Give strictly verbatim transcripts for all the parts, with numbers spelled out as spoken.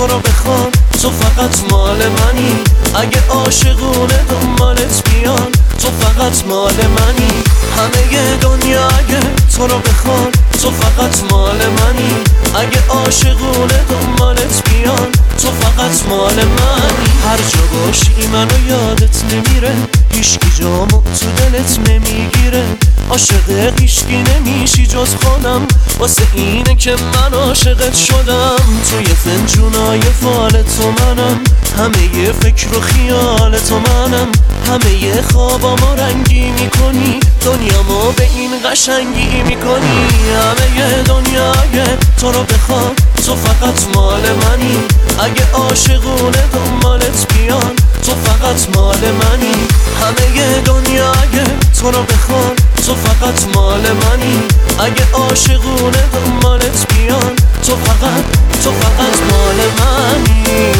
تو رو بخوان تو فقط مال منی. اگه عاشقونه دنبالت بیان تو فقط مال منی. همه دنیا اگه تو رو بخوان تو فقط مال منی. اگه عاشقونه دنبالت بیان تو فقط مال منی. هر جا باشی منو یادت نمیره، هیچکی جامو تو دلت نمیگیره. عاشق هیچکی نمیشی جز خودم، واسه اینه که من عاشقت شدم. توی فنجونای فال تو منم، همه ی فکر و خیال تو منم. همه ی خوابامو رنگی میکنی، دنیامو به این قشنگی میکنی. همه ی دنیای تو رو بخوان تو فقط مال منی. اگه عاشقونه دنبالت بیان تو فقط مال منی. همه ی دنیای تو رو بخوان تو فقط مال منی. اگه عاشقونه دنبالت بیان تو فقط تو فقط مال منی.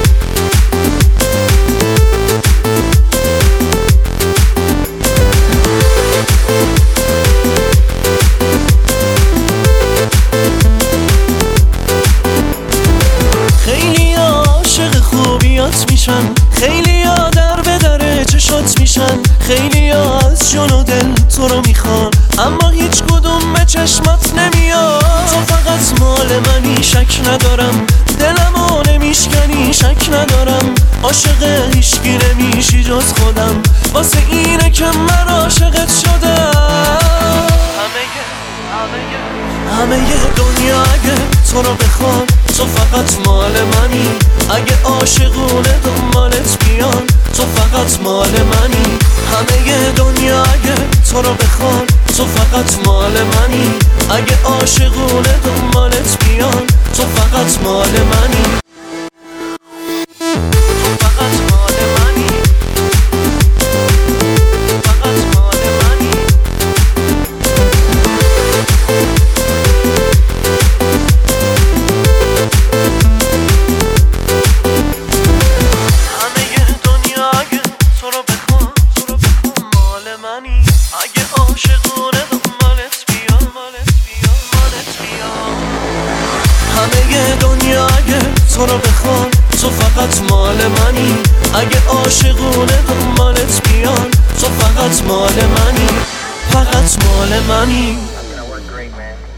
خیلی عاشق خوبیات میشن، خیلی ها در به در چشات میشن. خیلی ها از جون و دل تو رو میخوان، اما هیچ کدوم به چشمات نمیاد. تو فقط مال منی شک ندارم، دلمو نمیشکنی شک ندارم. عاشق هیچکی نمیشی جز خودم، واسه اینه که من عاشقت شدم. همه ی دنیا اگه تو رو بخوان تو فقط مال منی. اگه عاشقونه دنبالت بیان تو فقط مال منی. همه ی دنیا اگه تو رو بخوان تو فقط مال منی. اگه عاشقونه دنبالت بیان تو فقط مال منی. تو فقط مال منی. فقط مال منی. اگه عاشقونه دنبالت بیان مالت بیان مالت بیان. همه ی دنیا اگه تو رو بخوان تو فقط مال منی. اگه عاشقونه دنبالت بیان تو فقط مال منی. فقط مال منی.